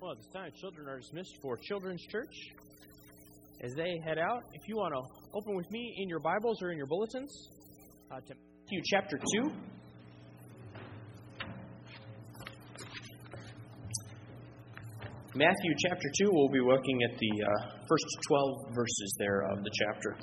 Well, at this time, children are dismissed for Children's Church. As they head out, if you want to open with me in your Bibles or in your bulletins to Matthew chapter 2. Matthew chapter 2, we'll be looking at the first 12 verses there of the chapter.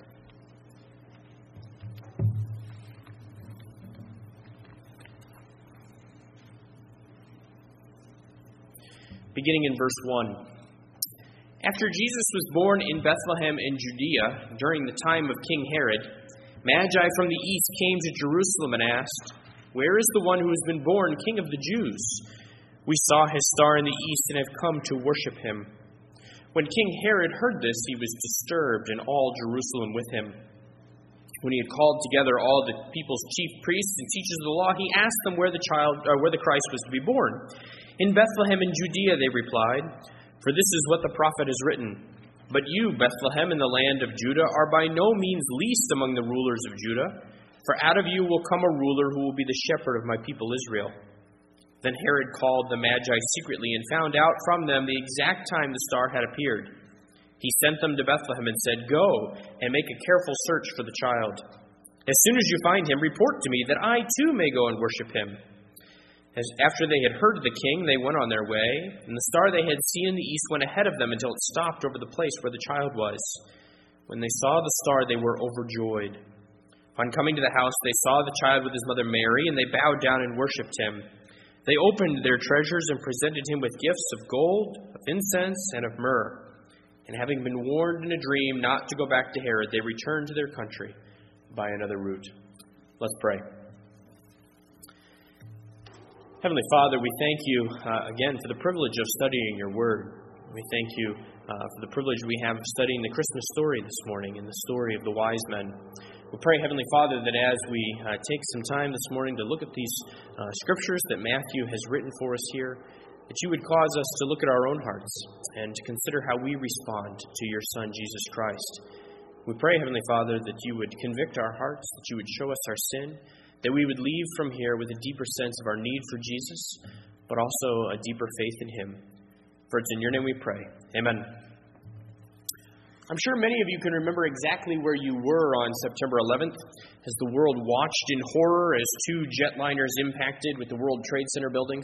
Beginning in verse 1. After Jesus was born in Bethlehem in Judea during the time of King Herod, Magi from the east came to Jerusalem and asked, "Where is the one who has been born King of the Jews? We saw his star in the east and have come to worship him." When King Herod heard this, he was disturbed, and all Jerusalem with him. When he had called together all the people's chief priests and teachers of the law, he asked them where the Christ was to be born. "In Bethlehem in Judea," they replied, "for this is what the prophet has written. But you, Bethlehem, in the land of Judah, are by no means least among the rulers of Judah, for out of you will come a ruler who will be the shepherd of my people Israel." Then Herod called the Magi secretly and found out from them the exact time the star had appeared. He sent them to Bethlehem and said, "Go and make a careful search for the child. As soon as you find him, report to me, that I too may go and worship him." After they had heard the king, they went on their way, and the star they had seen in the east went ahead of them until it stopped over the place where the child was. When they saw the star, they were overjoyed. On coming to the house, they saw the child with his mother Mary, and they bowed down and worshipped him. They opened their treasures and presented him with gifts of gold, of incense, and of myrrh. And having been warned in a dream not to go back to Herod, they returned to their country by another route. Let's pray. Heavenly Father, we thank you again for the privilege of studying your word. We thank you for the privilege we have of studying the Christmas story this morning and the story of the wise men. We pray, Heavenly Father, that as we take some time this morning to look at these scriptures that Matthew has written for us here, that you would cause us to look at our own hearts and to consider how we respond to your Son, Jesus Christ. We pray, Heavenly Father, that you would convict our hearts, that you would show us our sin, that we would leave from here with a deeper sense of our need for Jesus, but also a deeper faith in him. For it's in your name we pray. Amen. I'm sure many of you can remember exactly where you were on September 11th as the world watched in horror as two jetliners impacted with the World Trade Center buildings.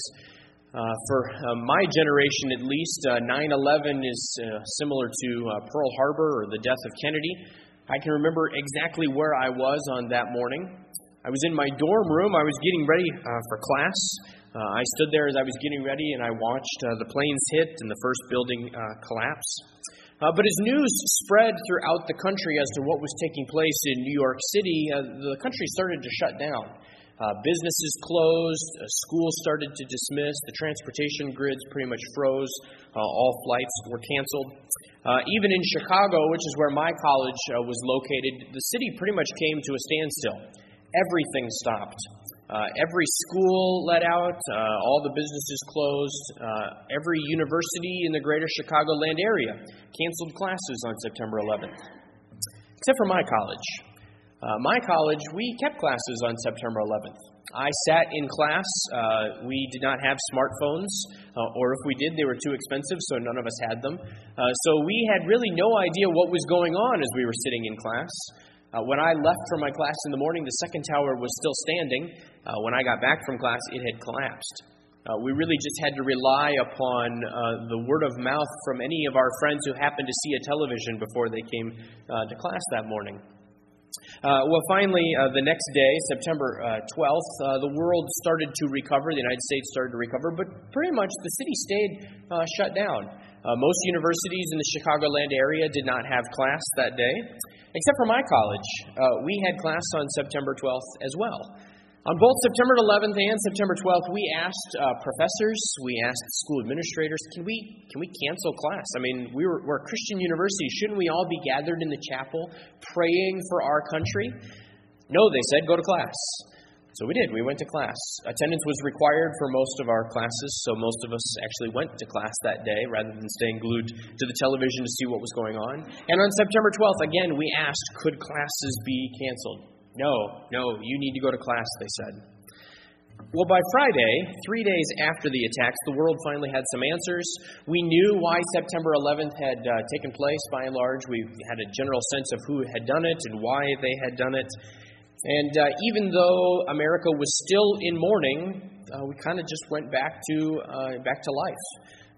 For my generation at least, 9/11 is similar to Pearl Harbor or the death of Kennedy. I can remember exactly where I was on that morning. I was in my dorm room. I was getting ready for class. I stood there as I was getting ready, and I watched the planes hit and the first building collapse. But as news spread throughout the country as to what was taking place in New York City, the country started to shut down. Businesses closed, schools started to dismiss, the transportation grids pretty much froze, all flights were canceled. Even in Chicago, which is where my college was located, the city pretty much came to a standstill. Everything stopped. Every school let out. All the businesses closed. Every university in the greater Chicagoland area canceled classes on September 11th. Except for my college. My college, we kept classes on September 11th. I sat in class. We did not have smartphones, or if we did, they were too expensive, so none of us had them. So we had really no idea what was going on as we were sitting in class. When I left for my class in the morning, the second tower was still standing. When I got back from class, it had collapsed. We really just had to rely upon the word of mouth from any of our friends who happened to see a television before they came to class that morning. Finally, the next day, September 12th, the world started to recover. The United States started to recover, but pretty much the city stayed shut down. Most universities in the Chicagoland area did not have class that day, except for my college. We had class on September 12th as well. On both September 11th and September 12th, we asked professors, we asked school administrators, can we cancel class? I mean, we're a Christian university. Shouldn't we all be gathered in the chapel praying for our country? No, they said, go to class. So we did. We went to class. Attendance was required for most of our classes, so most of us actually went to class that day rather than staying glued to the television to see what was going on. And on September 12th, again, we asked, could classes be canceled? No, you need to go to class, they said. Well, by Friday, 3 days after the attacks, the world finally had some answers. We knew why September 11th had taken place, by and large. We had a general sense of who had done it and why they had done it. And even though America was still in mourning, we kind of just went back to life.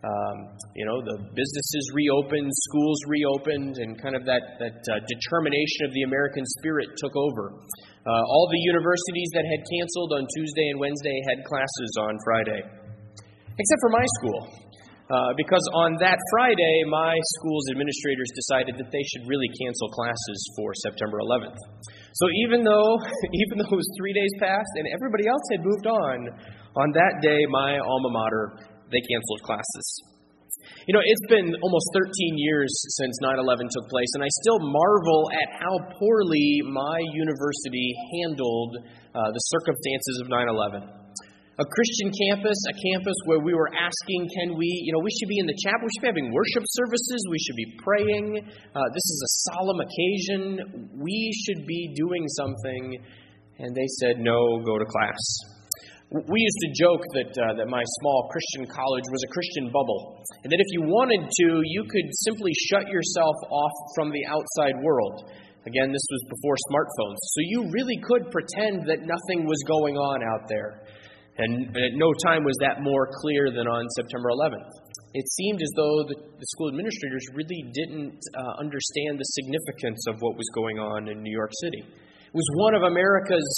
The businesses reopened, schools reopened, and kind of that determination of the American spirit took over. All the universities that had canceled on Tuesday and Wednesday had classes on Friday, except for my school. Because on that Friday, my school's administrators decided that they should really cancel classes for September 11th. So even though it was 3 days past and everybody else had moved on that day, my alma mater, they canceled classes. It's been almost 13 years since 9/11 took place, and I still marvel at how poorly my university handled the circumstances of 9/11. A Christian campus, a campus where we were asking, we should be in the chapel, we should be having worship services, we should be praying. This is a solemn occasion. We should be doing something. And they said, no, go to class. We used to joke that my small Christian college was a Christian bubble, and that if you wanted to, you could simply shut yourself off from the outside world. Again, this was before smartphones, so you really could pretend that nothing was going on out there. And at no time was that more clear than on September 11th. It seemed as though the school administrators really didn't understand the significance of what was going on in New York City. It was one of America's,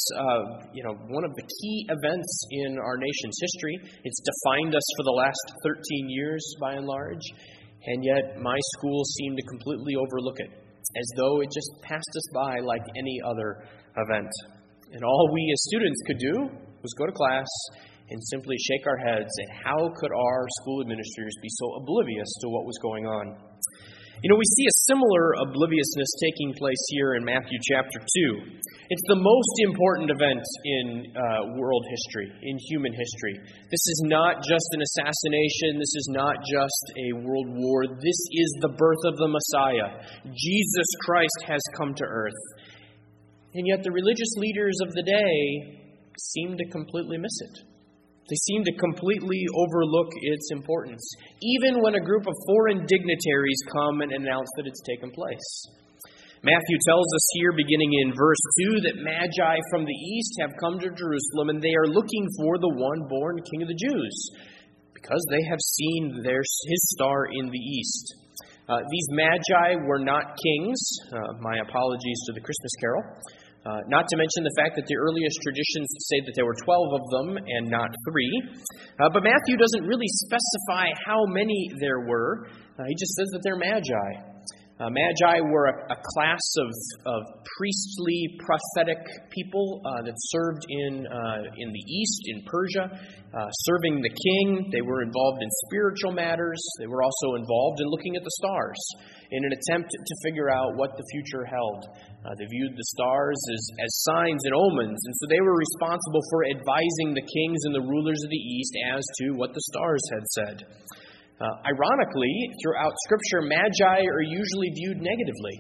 one of the key events in our nation's history. It's defined us for the last 13 years, by and large. And yet, my school seemed to completely overlook it, as though it just passed us by like any other event. And all we as students could do was go to class and simply shake our heads at how could our school administrators be so oblivious to what was going on. We see a similar obliviousness taking place here in Matthew chapter 2. It's the most important event in world history, in human history. This is not just an assassination. This is not just a world war. This is the birth of the Messiah. Jesus Christ has come to earth. And yet the religious leaders of the day seem to completely miss it. They seem to completely overlook its importance, even when a group of foreign dignitaries come and announce that it's taken place. Matthew tells us here, beginning in verse 2, that Magi from the east have come to Jerusalem, and they are looking for the one born King of the Jews, because they have seen his star in the east. These Magi were not kings. My apologies to the Christmas carol. Not to mention the fact that the earliest traditions say that there were 12 of them and not 3. But Matthew doesn't really specify how many there were. He just says that they're Magi. Magi were a class of priestly, prophetic people that served in the east, in Persia, serving the king. They were involved in spiritual matters. They were also involved in looking at the stars in an attempt to figure out what the future held. They viewed the stars as signs and omens, and so they were responsible for advising the kings and the rulers of the east as to what the stars had said. Ironically, throughout Scripture, Magi are usually viewed negatively.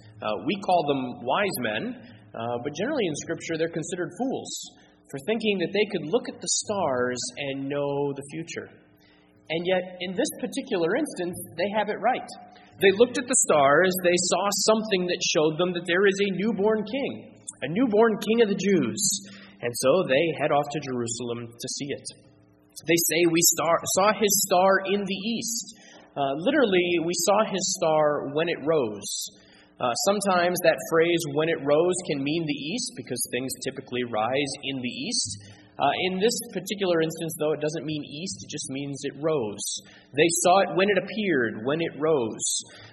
We call them wise men, but generally in Scripture they're considered fools for thinking that they could look at the stars and know the future. And yet, in this particular instance, they have it right. They looked at the stars, they saw something that showed them that there is a newborn king King of the Jews. And so they head off to Jerusalem to see it. They say, we saw his star in the east. Literally, we saw his star when it rose. Sometimes that phrase, when it rose, can mean the east, because things typically rise in the east. In this particular instance, though, it doesn't mean east, it just means it rose. They saw it when it appeared, when it rose.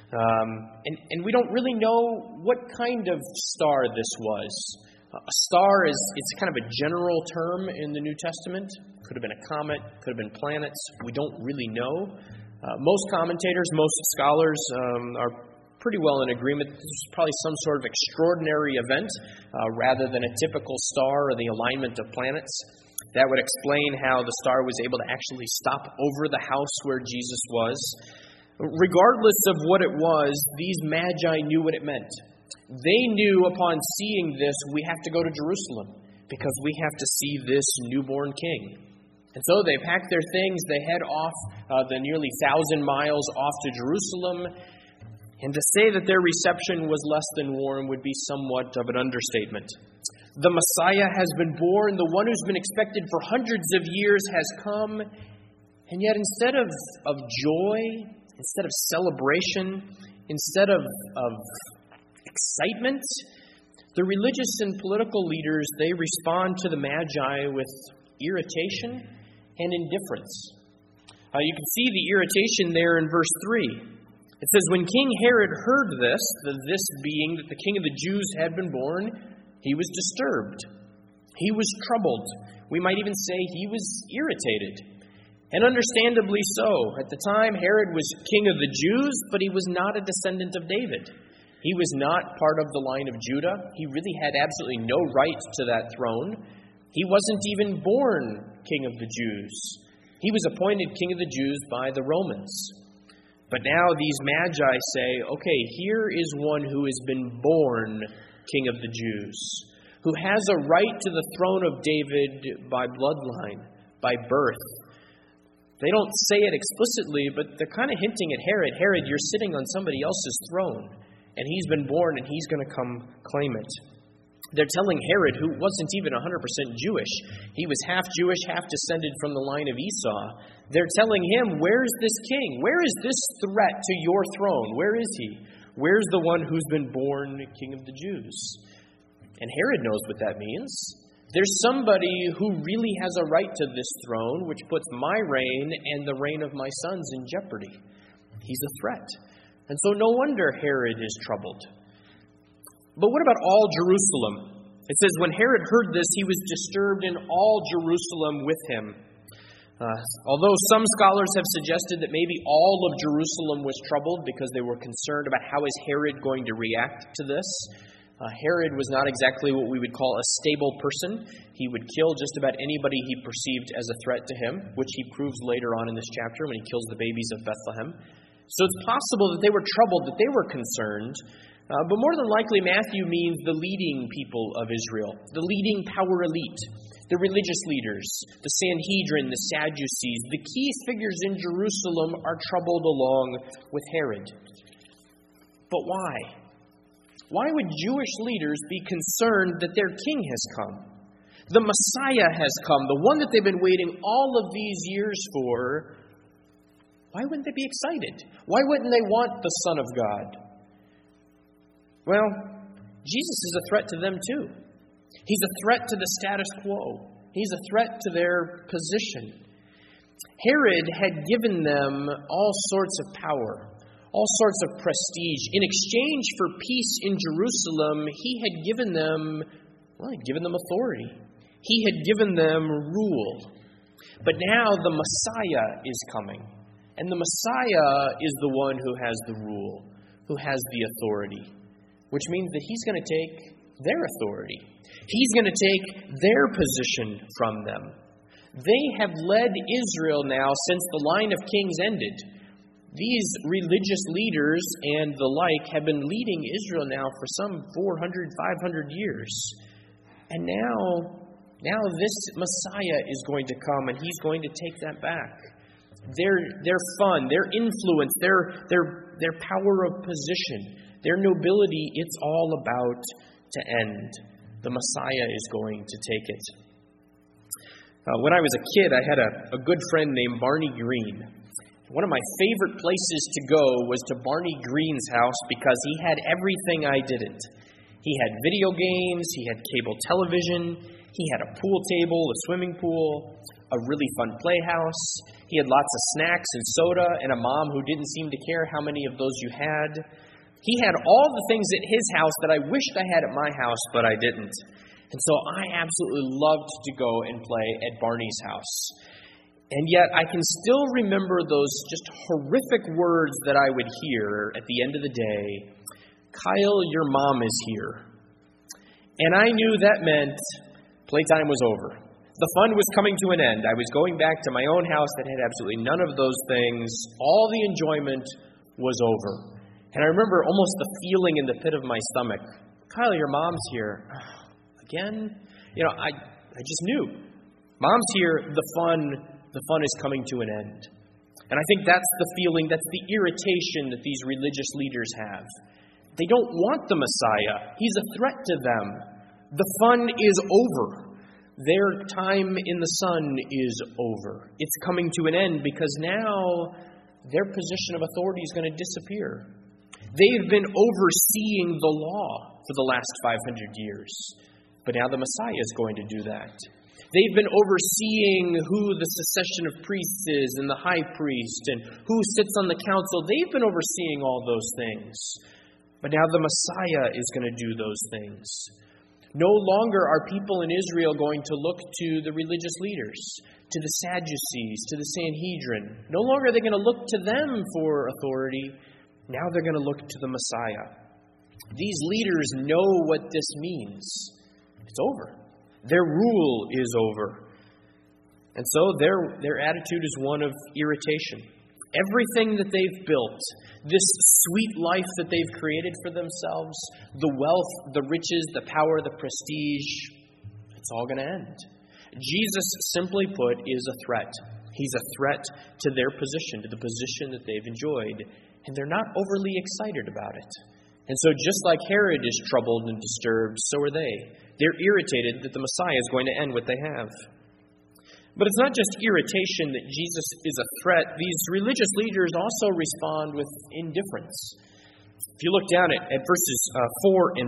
And we don't really know what kind of star this was. A star it's kind of a general term in the New Testament. Could have been a comet, could have been planets. We don't really know. Most commentators, most scholars are pretty well in agreement that this was probably some sort of extraordinary event rather than a typical star or the alignment of planets. That would explain how the star was able to actually stop over the house where Jesus was. Regardless of what it was, these Magi knew what it meant. They knew upon seeing this, we have to go to Jerusalem, because we have to see this newborn king. And so they pack their things, they head off the nearly 1,000 miles off to Jerusalem. And to say that their reception was less than warm would be somewhat of an understatement. The Messiah has been born, the one who's been expected for hundreds of years has come. And yet instead of joy, instead of celebration, instead of excitement, the religious and political leaders, they respond to the Magi with irritation and indifference. You can see the irritation there in verse 3. It says, when King Herod heard this, this being that the King of the Jews had been born, he was disturbed. He was troubled. We might even say he was irritated. And understandably so. At the time, Herod was king of the Jews, but he was not a descendant of David. He was not part of the line of Judah. He really had absolutely no right to that throne. He wasn't even born king of the Jews. He was appointed king of the Jews by the Romans. But now these Magi say, okay, here is one who has been born king of the Jews, who has a right to the throne of David by bloodline, by birth. They don't say it explicitly, but they're kind of hinting at Herod. Herod, you're sitting on somebody else's throne, and he's been born, and he's going to come claim it. They're telling Herod, who wasn't even 100% Jewish, he was half Jewish, half descended from the line of Esau. They're telling him, where's this king? Where is this threat to your throne? Where is he? Where's the one who's been born king of the Jews? And Herod knows what that means. There's somebody who really has a right to this throne, which puts my reign and the reign of my sons in jeopardy. He's a threat. And so no wonder Herod is troubled. But what about all Jerusalem? It says, when Herod heard this, he was disturbed, and all Jerusalem with him. Although some scholars have suggested that maybe all of Jerusalem was troubled because they were concerned about how is Herod going to react to this. Herod was not exactly what we would call a stable person. He would kill just about anybody he perceived as a threat to him, which he proves later on in this chapter when he kills the babies of Bethlehem. So it's possible that they were troubled, that they were concerned. But more than likely, Matthew means the leading people of Israel, the leading power elite, the religious leaders, the Sanhedrin, the Sadducees, the key figures in Jerusalem are troubled along with Herod. But why? Why would Jewish leaders be concerned that their king has come? The Messiah has come, the one that they've been waiting all of these years for. Why wouldn't they be excited? Why wouldn't they want the Son of God? Well, Jesus is a threat to them too. He's a threat to the status quo. He's a threat to their position. Herod had given them all sorts of power, all sorts of prestige. In exchange for peace in Jerusalem, he had given them authority. He had given them rule. But now the Messiah is coming. And the Messiah is the one who has the rule, who has the authority. Which means that he's going to take their authority. He's going to take their position from them. They have led Israel now since the line of kings ended. These religious leaders and the like have been leading Israel now for some 400, 500 years. And now this Messiah is going to come, and he's going to take that back. Their fun, their influence, their power of position, their nobility, it's all about to end. The Messiah is going to take it. When I was a kid, I had a good friend named Barney Green. One of my favorite places to go was to Barney Green's house because he had everything I didn't. He had video games, he had cable television, he had a pool table, a swimming pool, a really fun playhouse. He had lots of snacks and soda and a mom who didn't seem to care how many of those you had. He had all the things at his house that I wished I had at my house, but I didn't. And so I absolutely loved to go and play at Barney's house. And yet I can still remember those just horrific words that I would hear at the end of the day. Kyle, your mom is here. And I knew that meant playtime was over. The fun was coming to an end. I was going back to my own house that had absolutely none of those things. All the enjoyment was over. And I remember almost the feeling in the pit of my stomach. Kyle, your mom's here. Again? I just knew. Mom's here, the fun is coming to an end. And I think that's the feeling, that's the irritation that these religious leaders have. They don't want the Messiah. He's a threat to them. The fun is over. Their time in the sun is over. It's coming to an end because now their position of authority is going to disappear. They've been overseeing the law for the last 500 years. But now the Messiah is going to do that. They've been overseeing who the succession of priests is and the high priest and who sits on the council. They've been overseeing all those things. But now the Messiah is going to do those things. No longer are people in Israel going to look to the religious leaders, to the Sadducees, to the Sanhedrin. No longer are they going to look to them for authority. Now they're going to look to the Messiah. These leaders know what this means. It's over. Their rule is over. And so their attitude is one of irritation. Everything that they've built, this sweet life that they've created for themselves, the wealth, the riches, the power, the prestige, it's all going to end. Jesus, simply put, is a threat. He's a threat to their position, to the position that they've enjoyed. And they're not overly excited about it. And so just like Herod is troubled and disturbed, so are they. They're irritated that the Messiah is going to end what they have. But it's not just irritation that Jesus is a threat. These religious leaders also respond with indifference. If you look down at verses 4 and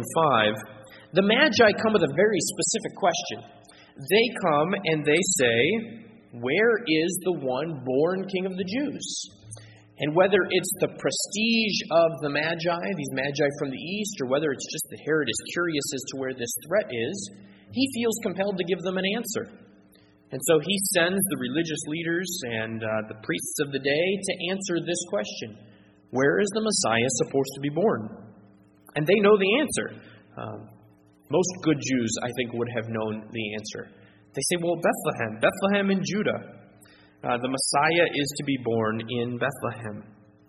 5, the Magi come with a very specific question. They come and they say, "Where is the one born King of the Jews?" And whether it's the prestige of the Magi, these Magi from the east, or whether it's just that Herod is curious as to where this threat is, he feels compelled to give them an answer. And so he sends the religious leaders and the priests of the day to answer this question. Where is the Messiah supposed to be born? And they know the answer. Most good Jews, I think, would have known the answer. They say, well, Bethlehem in Judah. The Messiah is to be born in Bethlehem.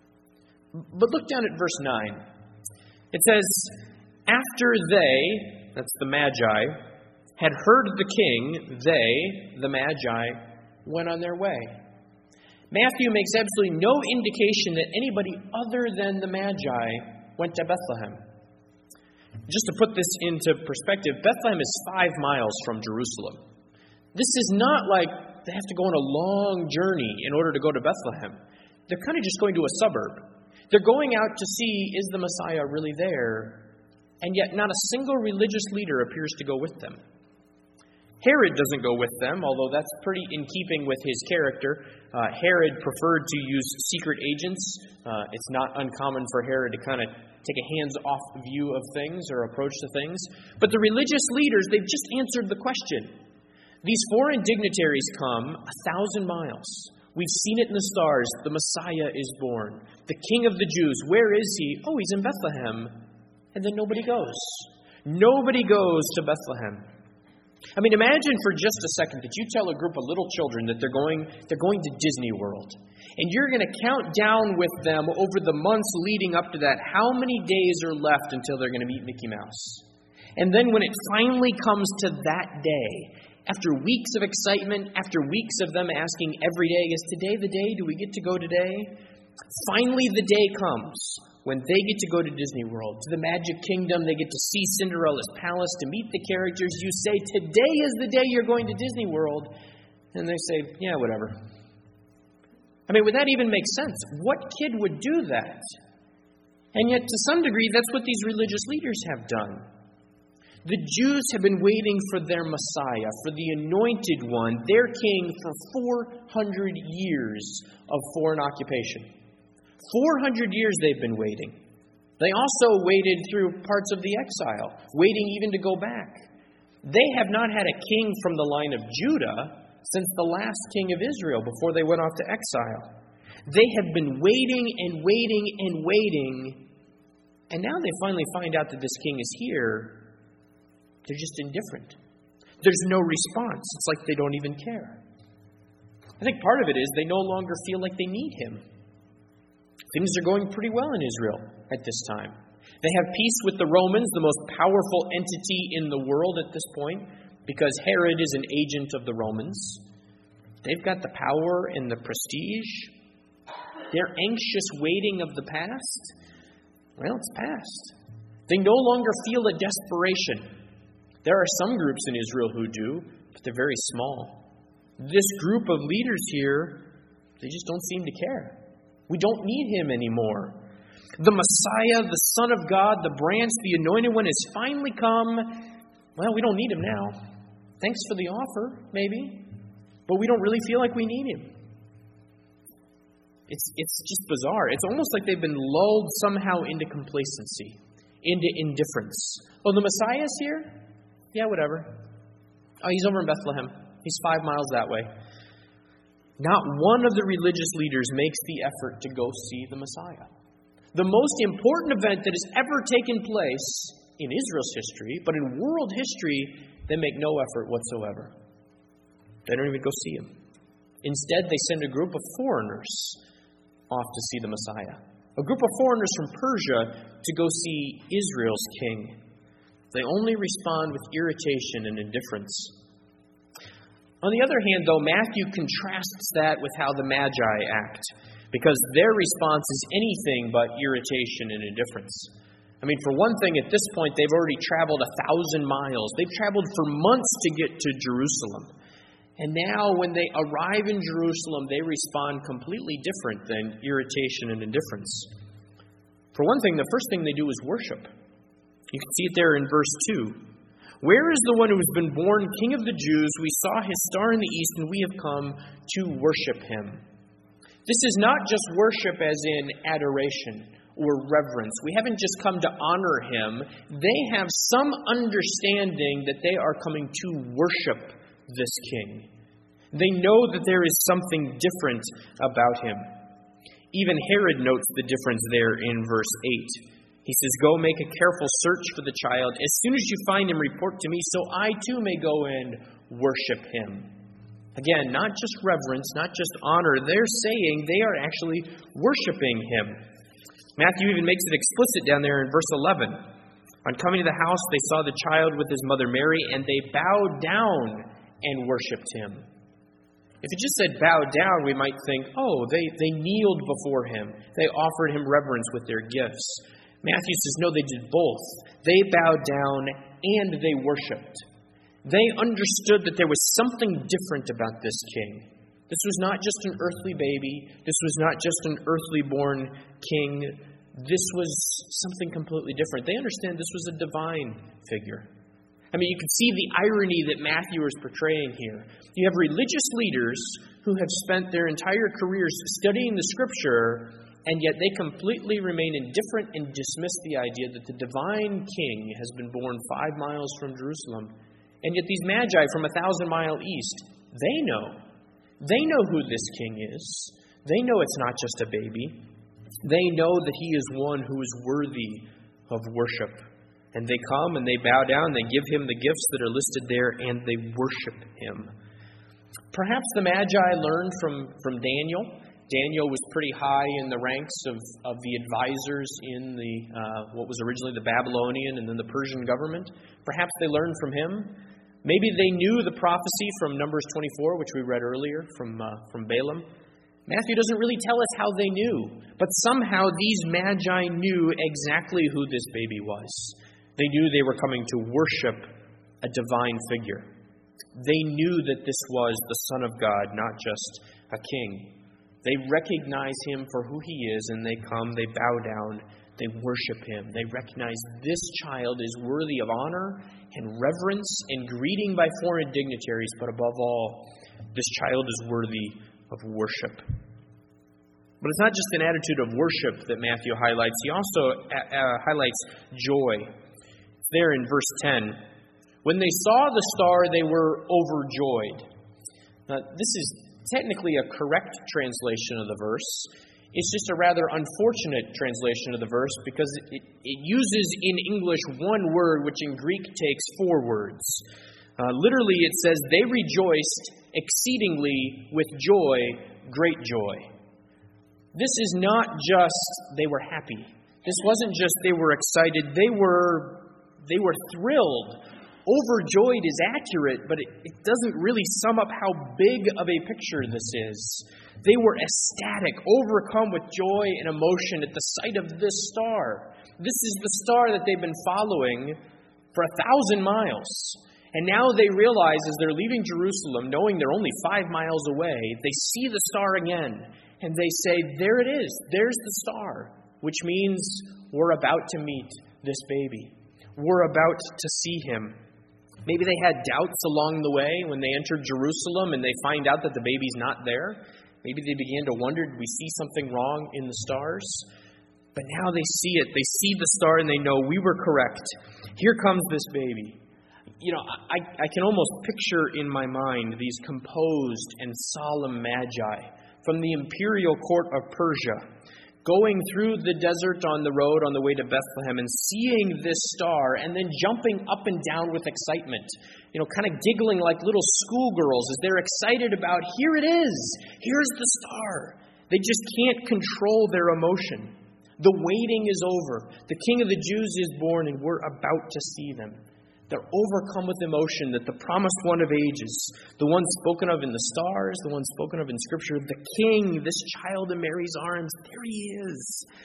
But look down at verse 9. It says, after they, that's the Magi, had heard the king, they, the Magi, went on their way. Matthew makes absolutely no indication that anybody other than the Magi went to Bethlehem. Just to put this into perspective, Bethlehem is 5 miles from Jerusalem. This is not like they have to go on a long journey in order to go to Bethlehem. They're kind of just going to a suburb. They're going out to see, is the Messiah really there? And yet not a single religious leader appears to go with them. Herod doesn't go with them, although that's pretty in keeping with his character. Herod preferred to use secret agents. It's not uncommon for Herod to kind of take a hands-off view of things or approach to things. But the religious leaders, they've just answered the question. These foreign dignitaries come 1,000 miles. We've seen it in the stars. The Messiah is born. The King of the Jews. Where is he? Oh, he's in Bethlehem. And then nobody goes. Nobody goes to Bethlehem. I mean, imagine for just a second that you tell a group of little children that they're going to Disney World. And you're going to count down with them over the months leading up to that how many days are left until they're going to meet Mickey Mouse. And then when it finally comes to that day, after weeks of excitement, after weeks of them asking every day, is today the day? Do we get to go today? Finally the day comes when they get to go to Disney World, to the Magic Kingdom. They get to see Cinderella's palace, to meet the characters. You say, today is the day you're going to Disney World. And they say, yeah, whatever. I mean, would that even make sense? What kid would do that? And yet, to some degree, that's what these religious leaders have done. The Jews have been waiting for their Messiah, for the anointed one, their king, for 400 years of foreign occupation. 400 years they've been waiting. They also waited through parts of the exile, waiting even to go back. They have not had a king from the line of Judah since the last king of Israel before they went off to exile. They have been waiting and waiting and waiting, and now they finally find out that this king is here. They're just indifferent. There's no response. It's like they don't even care. I think part of it is they no longer feel like they need him. Things are going pretty well in Israel at this time. They have peace with the Romans, the most powerful entity in the world at this point. because Herod is an agent of the Romans. They've got the power and the prestige. Their anxious waiting of the past, well, it's past. They no longer feel a desperation. There are some groups in Israel who do, but they're very small. This group of leaders here, they just don't seem to care. We don't need him anymore. The Messiah, the Son of God, the branch, the anointed one has finally come. Well, we don't need him now. Thanks for the offer, maybe, but we don't really feel like we need him. It's just bizarre. It's almost like they've been lulled somehow into complacency, into indifference. Oh, the Messiah's here? Yeah, whatever. Oh, he's over in Bethlehem. He's 5 miles that way. Not one of the religious leaders makes the effort to go see the Messiah. The most important event that has ever taken place in Israel's history, but in world history, they make no effort whatsoever. They don't even go see him. Instead, they send a group of foreigners off to see the Messiah. A group of foreigners from Persia to go see Israel's king. They only respond with irritation and indifference. On the other hand, though, Matthew contrasts that with how the Magi act, because their response is anything but irritation and indifference. I mean, for one thing, at this point, they've already traveled 1,000 miles. They've traveled for months to get to Jerusalem. And now, when they arrive in Jerusalem, they respond completely different than irritation and indifference. For one thing, the first thing they do is worship. You can see it there in verse 2. Where is the one who has been born King of the Jews? We saw his star in the east, and we have come to worship him. This is not just worship as in adoration or reverence. We haven't just come to honor him. They have some understanding that they are coming to worship this king. They know that there is something different about him. Even Herod notes the difference there in verse 8. He says, "Go make a careful search for the child. As soon as you find him, report to me, so I too may go and worship him." Again, not just reverence, not just honor. They're saying they are actually worshiping him. Matthew even makes it explicit down there in verse 11. On coming to the house, they saw the child with his mother Mary, and they bowed down and worshipped him. If it just said bow down, we might think, oh, they kneeled before him. They offered him reverence with their gifts. Matthew says, no, they did both. They bowed down and they worshipped. They understood that there was something different about this king. This was not just an earthly baby. This was not just an earthly born king. This was something completely different. They understand this was a divine figure. I mean, you can see the irony that Matthew is portraying here. You have religious leaders who have spent their entire careers studying the Scripture, and yet they completely remain indifferent and dismiss the idea that the divine king has been born 5 miles from Jerusalem. And yet these magi from 1,000 miles east, they know. They know who this king is. They know it's not just a baby. They know that he is one who is worthy of worship. And they come and they bow down, they give him the gifts that are listed there, and they worship him. Perhaps the Magi learned from Daniel. Daniel was pretty high in the ranks of the advisors in the what was originally the Babylonian and then the Persian government. Perhaps they learned from him. Maybe they knew the prophecy from Numbers 24, which we read earlier from Balaam. Matthew doesn't really tell us how they knew, but somehow these Magi knew exactly who this baby was. They knew they were coming to worship a divine figure. They knew that this was the Son of God, not just a king. They recognize him for who he is, and they come, they bow down, they worship him. They recognize this child is worthy of honor and reverence and greeting by foreign dignitaries, but above all, this child is worthy of worship. But it's not just an attitude of worship that Matthew highlights. He also highlights joy. There in verse 10, when they saw the star, they were overjoyed. Now, this is technically a correct translation of the verse. It's just a rather unfortunate translation of the verse because it uses in English one word, which in Greek takes 4 words. Literally, it says, they rejoiced exceedingly with joy, great joy. This is not just they were happy. This wasn't just they were excited. They were thrilled overjoyed is accurate, but it doesn't really sum up how big of a picture this is. They were ecstatic, overcome with joy and emotion at the sight of this star. This is the star that they've been following for 1,000 miles. And now they realize as they're leaving Jerusalem, knowing they're only 5 miles away, they see the star again. And they say, there it is. There's the star. Which means we're about to meet this baby. We're about to see him. Maybe they had doubts along the way when they entered Jerusalem and they find out that the baby's not there. Maybe they began to wonder, did we see something wrong in the stars? But now they see it. They see the star and they know we were correct. Here comes this baby. I can almost picture in my mind these composed and solemn magi from the imperial court of Persia going through the desert on the road on the way to Bethlehem and seeing this star and then jumping up and down with excitement, kind of giggling like little schoolgirls as they're excited about, here it is, here's the star. They just can't control their emotion. The waiting is over. The King of the Jews is born and we're about to see them. They're overcome with emotion that the promised one of ages, the one spoken of in the stars, the one spoken of in Scripture, the King, this child in Mary's arms, there he is.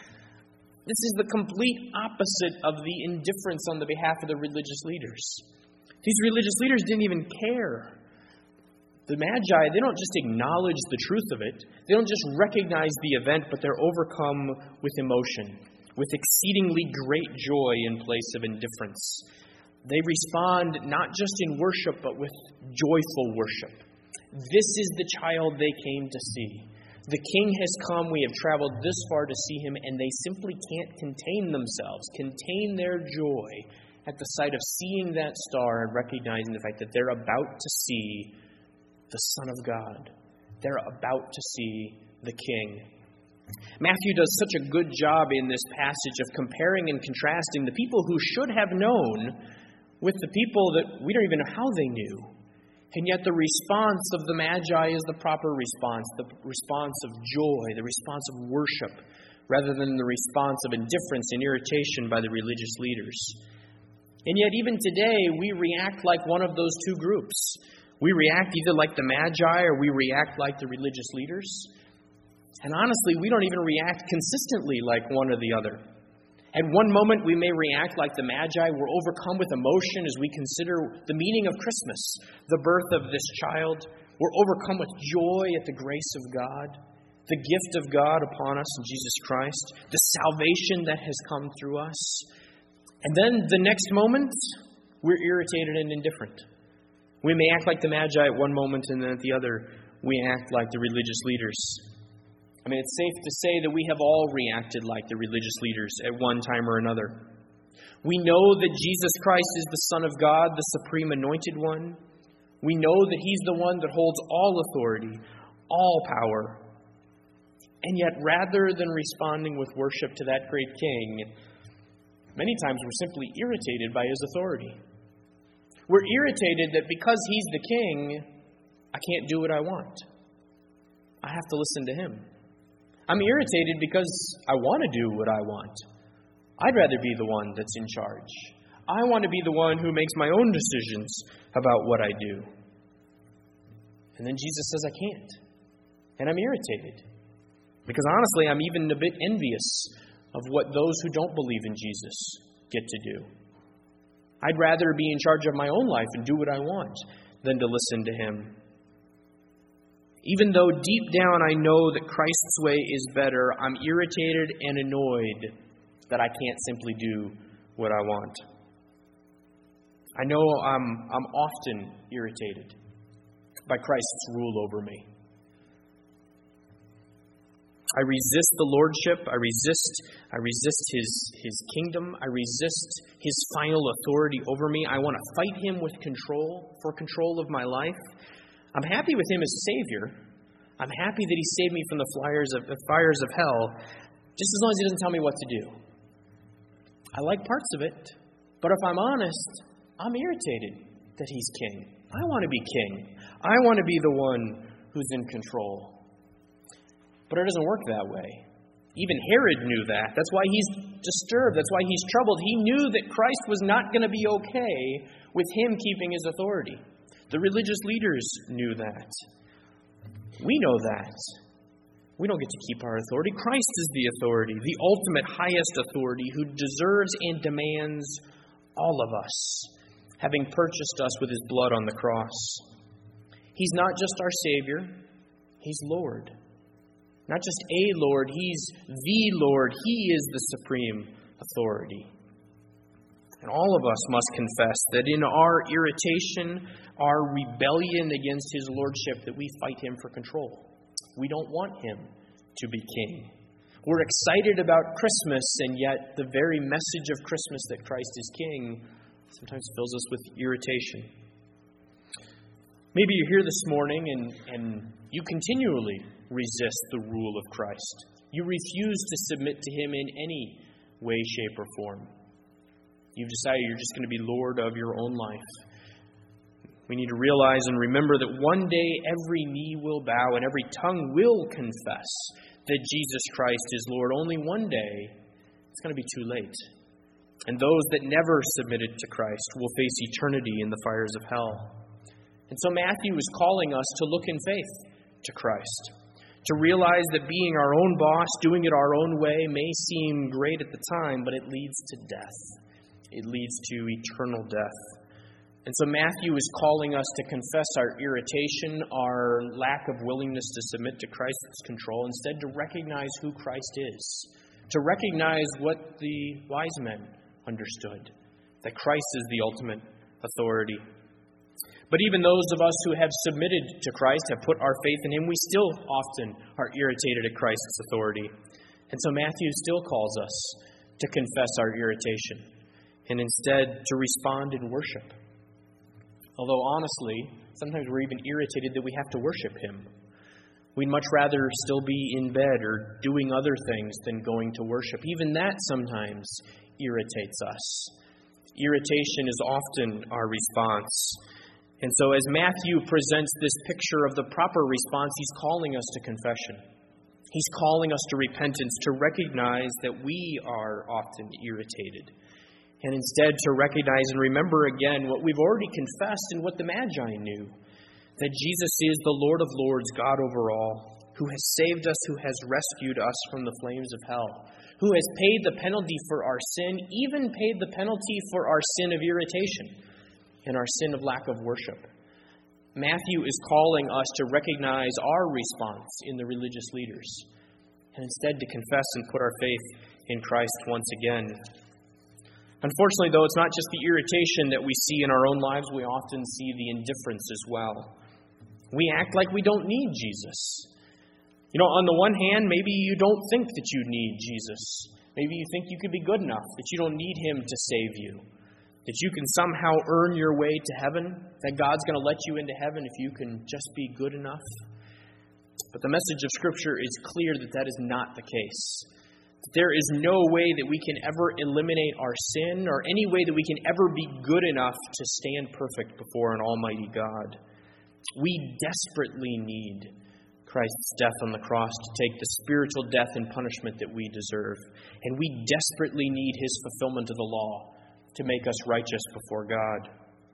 This is the complete opposite of the indifference on the behalf of the religious leaders. These religious leaders didn't even care. The Magi, they don't just acknowledge the truth of it. They don't just recognize the event, but they're overcome with emotion, with exceedingly great joy in place of indifference. They respond not just in worship, but with joyful worship. This is the child they came to see. The King has come. We have traveled this far to see him, and they simply can't contain themselves, contain their joy at the sight of seeing that star and recognizing the fact that they're about to see the Son of God. They're about to see the King. Matthew does such a good job in this passage of comparing and contrasting the people who should have known with the people that we don't even know how they knew. And yet the response of the Magi is the proper response, the response of joy, the response of worship, rather than the response of indifference and irritation by the religious leaders. And yet even today, we react like one of those two groups. We react either like the Magi or we react like the religious leaders. And honestly, we don't even react consistently like one or the other. At one moment, we may react like the Magi. We're overcome with emotion as we consider the meaning of Christmas, the birth of this child. We're overcome with joy at the grace of God, the gift of God upon us in Jesus Christ, the salvation that has come through us. And then the next moment, we're irritated and indifferent. We may act like the Magi at one moment, and then at the other, we act like the religious leaders. It's safe to say that we have all reacted like the religious leaders at one time or another. We know that Jesus Christ is the Son of God, the supreme anointed one. We know that he's the one that holds all authority, all power. And yet, rather than responding with worship to that great King, many times we're simply irritated by his authority. We're irritated that because he's the King, I can't do what I want. I have to listen to him. I'm irritated because I want to do what I want. I'd rather be the one that's in charge. I want to be the one who makes my own decisions about what I do. And then Jesus says I can't. And I'm irritated. Because honestly, I'm even a bit envious of what those who don't believe in Jesus get to do. I'd rather be in charge of my own life and do what I want than to listen to him. Even though deep down I know that Christ's way is better, I'm irritated and annoyed that I can't simply do what I want. I know I'm often irritated by Christ's rule over me. I resist the lordship. I resist his kingdom. I resist his final authority over me. I want to fight him with for control of my life. I'm happy with him as Savior. I'm happy that he saved me from the fires of hell, just as long as he doesn't tell me what to do. I like parts of it, but if I'm honest, I'm irritated that he's king. I want to be king. I want to be the one who's in control. But it doesn't work that way. Even Herod knew that. That's why he's disturbed. That's why he's troubled. He knew that Christ was not going to be okay with him keeping his authority. The religious leaders knew that. We know that. We don't get to keep our authority. Christ is the authority, the ultimate highest authority who deserves and demands all of us, having purchased us with his blood on the cross. He's not just our Savior, he's Lord. Not just a Lord, he's the Lord. He is the supreme authority. And all of us must confess that in our irritation, our rebellion against his lordship, that we fight him for control. We don't want him to be king. We're excited about Christmas, and yet the very message of Christmas that Christ is king sometimes fills us with irritation. Maybe you're here this morning and you continually resist the rule of Christ. You refuse to submit to him in any way, shape, or form. You've decided you're just going to be Lord of your own life. We need to realize and remember that one day every knee will bow and every tongue will confess that Jesus Christ is Lord. Only one day it's going to be too late. And those that never submitted to Christ will face eternity in the fires of hell. And so Matthew is calling us to look in faith to Christ, to realize that being our own boss, doing it our own way, may seem great at the time, but it leads to death. It leads to eternal death. And so Matthew is calling us to confess our irritation, our lack of willingness to submit to Christ's control, instead to recognize who Christ is, to recognize what the wise men understood, that Christ is the ultimate authority. But even those of us who have submitted to Christ, have put our faith in him, we still often are irritated at Christ's authority. And so Matthew still calls us to confess our irritation and instead to respond in worship. Although honestly, sometimes we're even irritated that we have to worship him. We'd much rather still be in bed or doing other things than going to worship. Even that sometimes irritates us. Irritation is often our response. And so as Matthew presents this picture of the proper response, he's calling us to confession. He's calling us to repentance, to recognize that we are often irritated. And instead to recognize and remember again what we've already confessed and what the Magi knew, that Jesus is the Lord of Lords, God over all, who has saved us, who has rescued us from the flames of hell, who has paid the penalty for our sin, even paid the penalty for our sin of irritation and our sin of lack of worship. Matthew is calling us to recognize our response in the religious leaders and instead to confess and put our faith in Christ once again. Unfortunately, though, it's not just the irritation that we see in our own lives. We often see the indifference as well. We act like we don't need Jesus. On the one hand, maybe you don't think that you need Jesus. Maybe you think you could be good enough, that you don't need him to save you, that you can somehow earn your way to heaven, that God's going to let you into heaven if you can just be good enough. But the message of Scripture is clear that that is not the case. There is no way that we can ever eliminate our sin or any way that we can ever be good enough to stand perfect before an almighty God. We desperately need Christ's death on the cross to take the spiritual death and punishment that we deserve. And we desperately need his fulfillment of the law to make us righteous before God.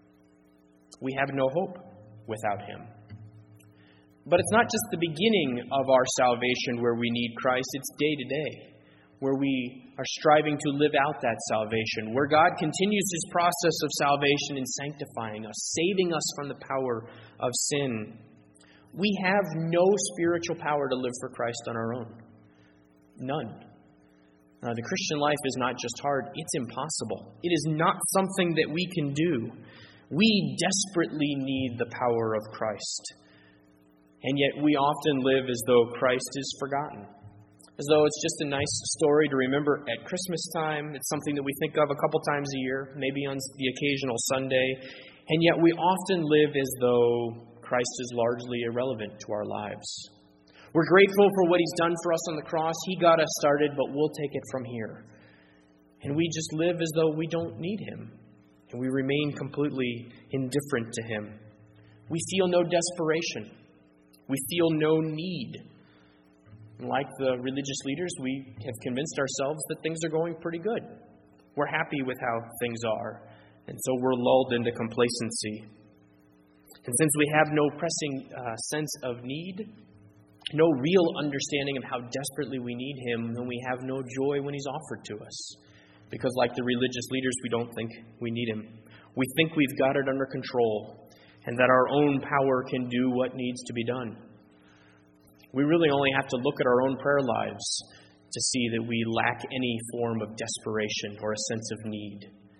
We have no hope without him. But it's not just the beginning of our salvation where we need Christ, it's day to day, where we are striving to live out that salvation, where God continues his process of salvation in sanctifying us, saving us from the power of sin. We have no spiritual power to live for Christ on our own. None. The Christian life is not just hard, it's impossible. It is not something that we can do. We desperately need the power of Christ. And yet we often live as though Christ is forgotten. As though it's just a nice story to remember at Christmas time. It's something that we think of a couple times a year, maybe on the occasional Sunday. And yet we often live as though Christ is largely irrelevant to our lives. We're grateful for what he's done for us on the cross. He got us started, but we'll take it from here. And we just live as though we don't need him. And we remain completely indifferent to him. We feel no desperation. We feel no need. And like the religious leaders, we have convinced ourselves that things are going pretty good. We're happy with how things are, and so we're lulled into complacency. And since we have no pressing sense of need, no real understanding of how desperately we need Him, then we have no joy when He's offered to us. Because like the religious leaders, we don't think we need Him. We think we've got it under control, and that our own power can do what needs to be done. We really only have to look at our own prayer lives to see that we lack any form of desperation or a sense of need.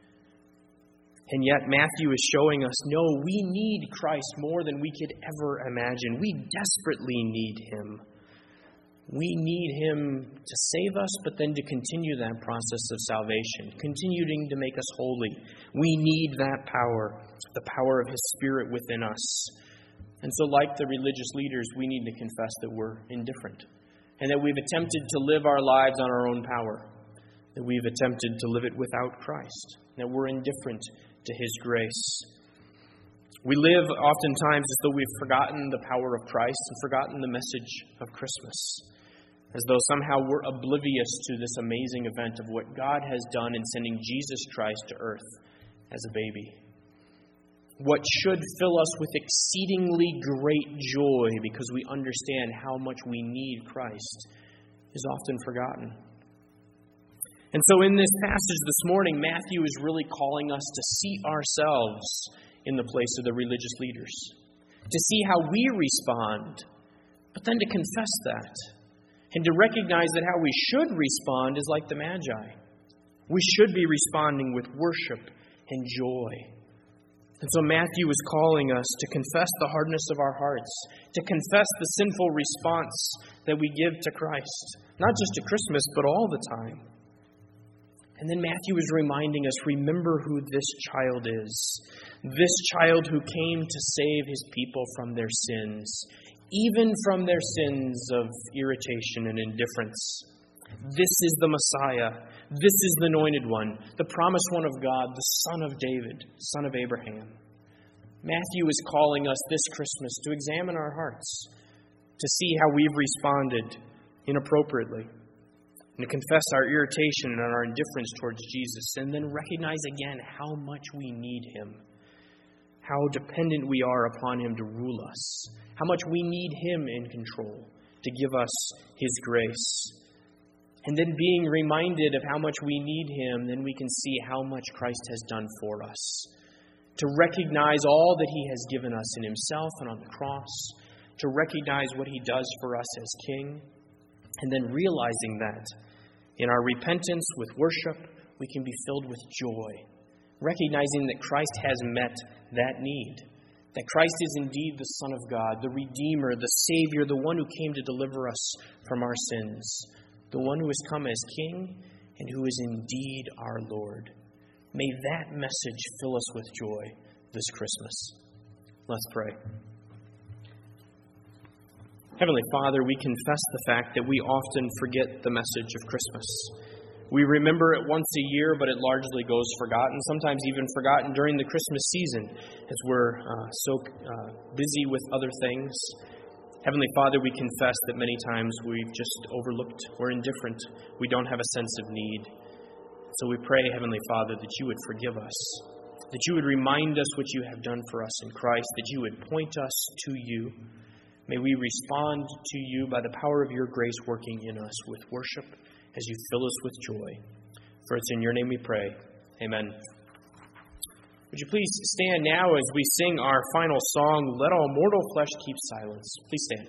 And yet Matthew is showing us, no, we need Christ more than we could ever imagine. We desperately need Him. We need Him to save us, but then to continue that process of salvation, continuing to make us holy. We need that power, the power of His Spirit within us. And so like the religious leaders, we need to confess that we're indifferent, and that we've attempted to live our lives on our own power, that we've attempted to live it without Christ, that we're indifferent to His grace. We live oftentimes as though we've forgotten the power of Christ and forgotten the message of Christmas, as though somehow we're oblivious to this amazing event of what God has done in sending Jesus Christ to earth as a baby. What should fill us with exceedingly great joy because we understand how much we need Christ is often forgotten. And so in this passage this morning, Matthew is really calling us to see ourselves in the place of the religious leaders, to see how we respond, but then to confess that, and to recognize that how we should respond is like the Magi. We should be responding with worship and joy. And so Matthew is calling us to confess the hardness of our hearts, to confess the sinful response that we give to Christ, not just at Christmas, but all the time. And then Matthew is reminding us, remember who this child is. This child who came to save His people from their sins, even from their sins of irritation and indifference. This is the Messiah. This is the Anointed One, the promised one of God, the Son of David, Son of Abraham. Matthew is calling us this Christmas to examine our hearts, to see how we've responded inappropriately, and to confess our irritation and our indifference towards Jesus, and then recognize again how much we need Him, how dependent we are upon Him to rule us, how much we need Him in control to give us His grace. And then being reminded of how much we need Him, then we can see how much Christ has done for us. To recognize all that He has given us in Himself and on the cross, to recognize what He does for us as King, and then realizing that in our repentance with worship, we can be filled with joy, recognizing that Christ has met that need, that Christ is indeed the Son of God, the Redeemer, the Savior, the one who came to deliver us from our sins, the one who has come as King and who is indeed our Lord. May that message fill us with joy this Christmas. Let's pray. Heavenly Father, we confess the fact that we often forget the message of Christmas. We remember it once a year, but it largely goes forgotten, sometimes even forgotten during the Christmas season as we're so busy with other things. Heavenly Father, we confess that many times we've just overlooked, we're indifferent, we don't have a sense of need. So we pray, Heavenly Father, that You would forgive us, that You would remind us what You have done for us in Christ, that You would point us to You. May we respond to You by the power of Your grace working in us with worship as You fill us with joy. For it's in Your name we pray. Amen. Would you please stand now as we sing our final song, Let All Mortal Flesh Keep Silence. Please stand.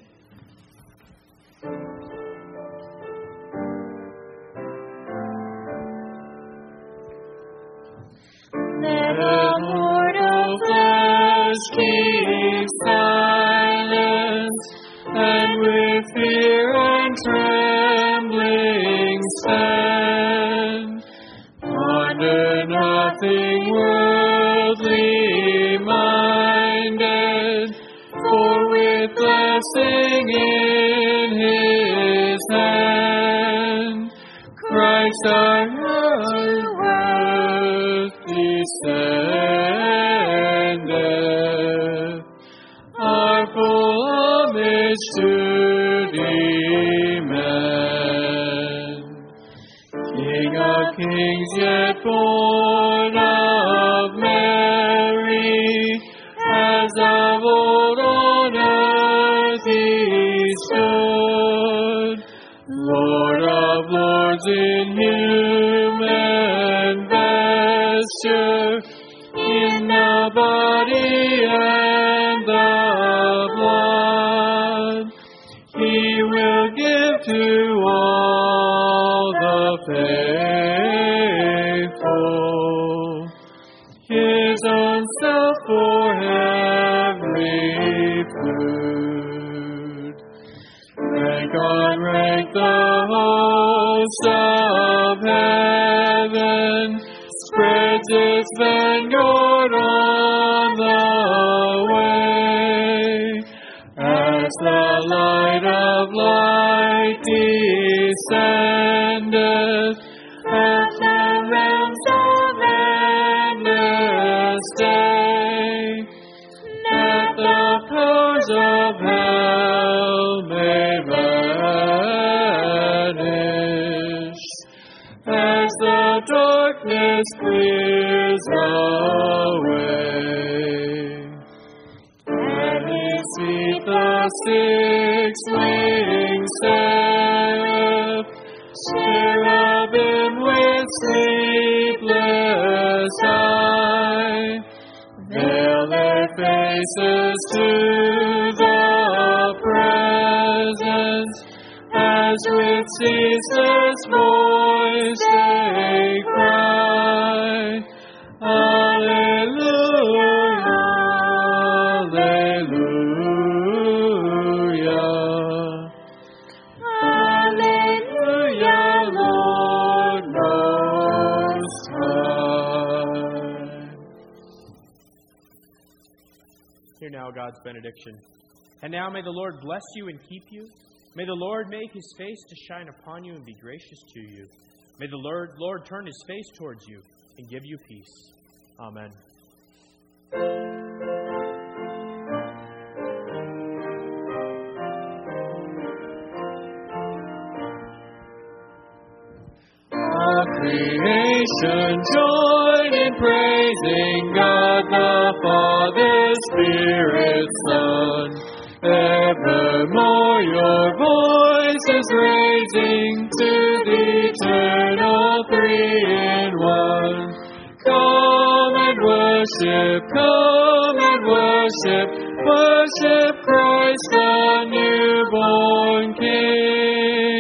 Let all mortal flesh keep silence, and with fear and trembling stand. Ponder nothing worldly minded, for with blessing in His hand, Christ our earth descended, our full homage to demand. King of kings, yet born of Mary, as of old on earth He stood. Lord of lords in human vesture, in the body and the blood, He will give to all the faithful His own self for every food. Rank on rank the host of heaven spreads its vanguard on the way, as the light of light descendeth at the realms of endless day, that the powers of hell may vanish, as the darkness clears away. At His feet the six-winged seraph, cherubim with sleepless eye, veil their faces to the presence, as with ceaseless voice they cry, Alleluia, Alleluia, Alleluia, Lord Most High. Hear now God's benediction. And now may the Lord bless you and keep you. May the Lord make His face to shine upon you and be gracious to you. May the Lord turn His face towards you and give you peace. Amen. All creation join in praising God the Father, Spirit, Son. Evermore your voice is raising to the eternal three in one. Come and worship, worship Christ the newborn King.